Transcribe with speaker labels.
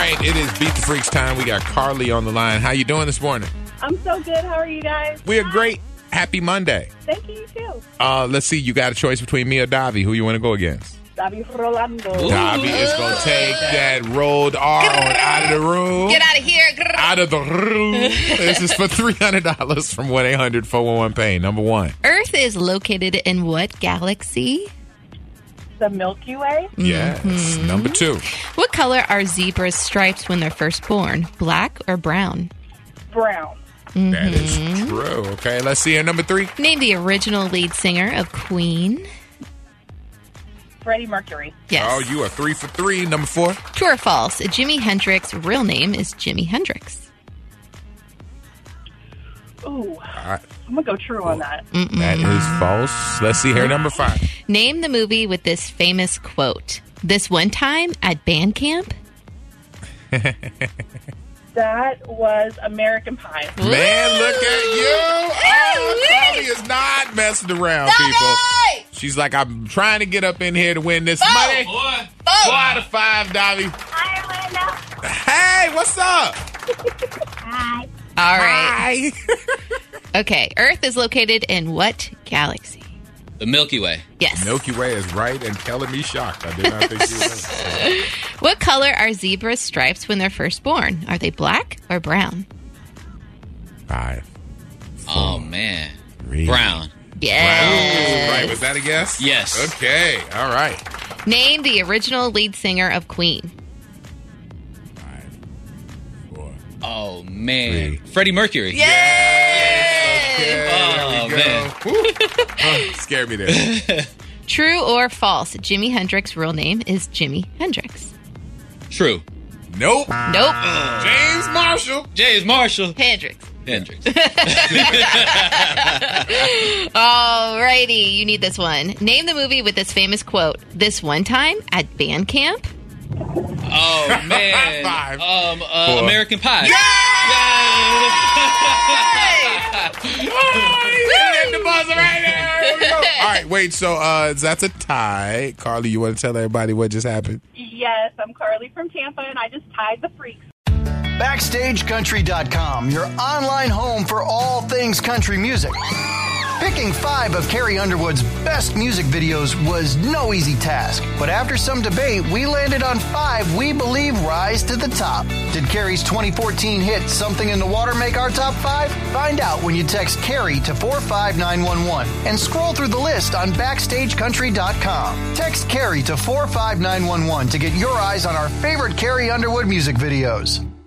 Speaker 1: right, it is Beat the Freaks time. We got Carly on the line. How you doing this morning?
Speaker 2: I'm so good. How are you guys?
Speaker 1: We are great. Happy Monday.
Speaker 2: Thank you, too.
Speaker 1: Let's see. You got a choice between me or Davi. Who you want to go against?
Speaker 2: Davi Rolando.
Speaker 1: Davi is going to take that rolled R on out of the room.
Speaker 3: Get out of here.
Speaker 1: Out of the room. This is for $300 from 1-800-411-PAIN. Number one.
Speaker 3: Earth is located in what galaxy?
Speaker 2: The Milky Way.
Speaker 1: Yes. Number two.
Speaker 3: What color are zebras' stripes when they're first born? Black or brown?
Speaker 2: Brown.
Speaker 1: That is true. Okay, let's see here. Number three.
Speaker 3: Name the original lead singer of Queen.
Speaker 2: Freddie Mercury.
Speaker 3: Yes.
Speaker 1: Oh, you are 3 for 3. Number four.
Speaker 3: True or false? Jimi Hendrix's real name is Jimi Hendrix.
Speaker 2: Ooh.
Speaker 1: All right.
Speaker 2: I'm going to go true on that.
Speaker 1: That is false. Let's see here. Number five.
Speaker 3: Name the movie with this famous quote. This one time at band camp?
Speaker 2: That was American Pie.
Speaker 1: Man, look at you. Oh, Carly is not messing around, people. She's like, I'm trying to get up in here to win this money. 4 out of 5, Davi.
Speaker 2: Hi, Orlando.
Speaker 1: Hey, what's up?
Speaker 2: Hi.
Speaker 3: All right.
Speaker 1: Hi.
Speaker 3: Okay. Earth is located in what galaxy?
Speaker 4: The Milky Way.
Speaker 3: Yes.
Speaker 1: Milky Way is right and telling me shocked. I did not think she was.
Speaker 3: What color are zebras' stripes when they're first born? Are they black or brown?
Speaker 1: 5.
Speaker 4: Oh, man.
Speaker 1: 3.
Speaker 4: Brown.
Speaker 3: Yes.
Speaker 1: Right, was that a guess?
Speaker 4: Yes.
Speaker 1: Okay, all right.
Speaker 3: Name the original lead singer of Queen.
Speaker 1: 5, 4.
Speaker 4: Oh, man.
Speaker 1: 3.
Speaker 4: Freddie Mercury.
Speaker 1: Okay,
Speaker 4: Oh,
Speaker 1: there we go.
Speaker 4: man.
Speaker 1: Woo. Oh, scared me there.
Speaker 3: True or false? Jimi Hendrix's real name is Jimi Hendrix.
Speaker 4: True.
Speaker 1: Nope.
Speaker 3: Nope.
Speaker 1: James Marshall.
Speaker 4: James Marshall.
Speaker 3: Hendrix.
Speaker 4: Hendrix.
Speaker 3: Alrighty, you need this one. Name the movie with this famous quote. This one time at band camp?
Speaker 4: Oh, man.
Speaker 1: 5. 4.
Speaker 4: American Pie.
Speaker 1: Hit the buzzer right there. Here we go. All right, wait. So that's a tie. Carly, you want to tell everybody what just happened?
Speaker 2: Yes, I'm Carly from Tampa, and I just tied the Freaks.
Speaker 5: BackstageCountry.com, your online home for all things country music. Picking 5 of Carrie Underwood's best music videos was no easy task, but after some debate, we landed on 5 we believe rise to the top. Did Carrie's 2014 hit Something in the Water make our top 5? Find out when you text Carrie to 45911 and scroll through the list on BackstageCountry.com. Text Carrie to 45911 to get your eyes on our favorite Carrie Underwood music videos.